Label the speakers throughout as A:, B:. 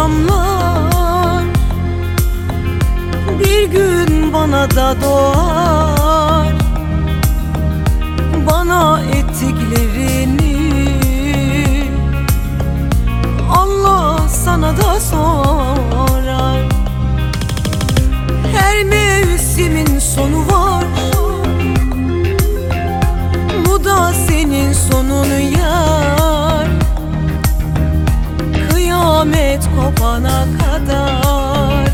A: akşamlar bir gün bana da doğar. Bana ettiklerini Allah sana da sorar. Her mevsimin sonu var, bu da senin sonun yar. Kıyamet kopana kadar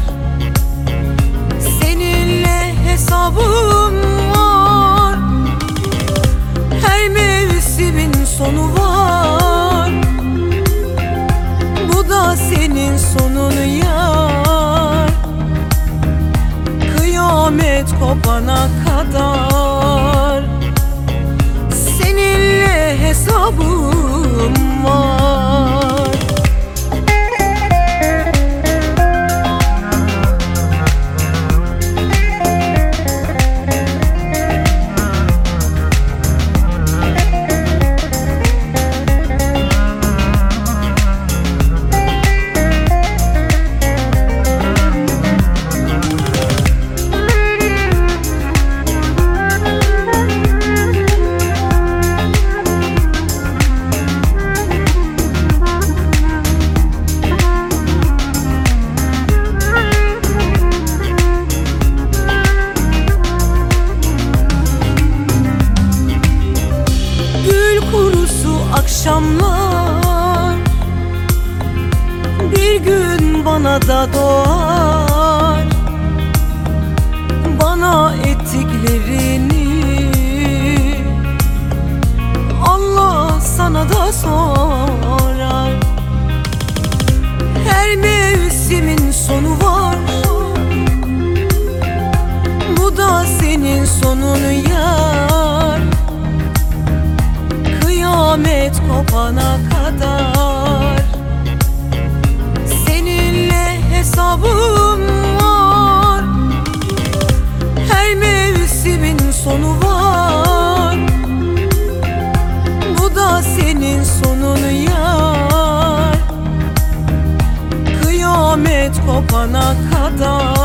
A: seninle hesabım var. Her mevsimin sonu var, bu da senin sonun yar. Kıyamet kopana kadar seninle hesabım var. Akşamlar bir gün bana da doğar. Bana ettiklerini Allah sana da sorar. Her mevsimin sonu var, bu da senin sonun yar. Kıyamet kopana kadar seninle hesabım var. Her mevsimin sonu var, bu da senin sonun yar. Kıyamet kopana kadar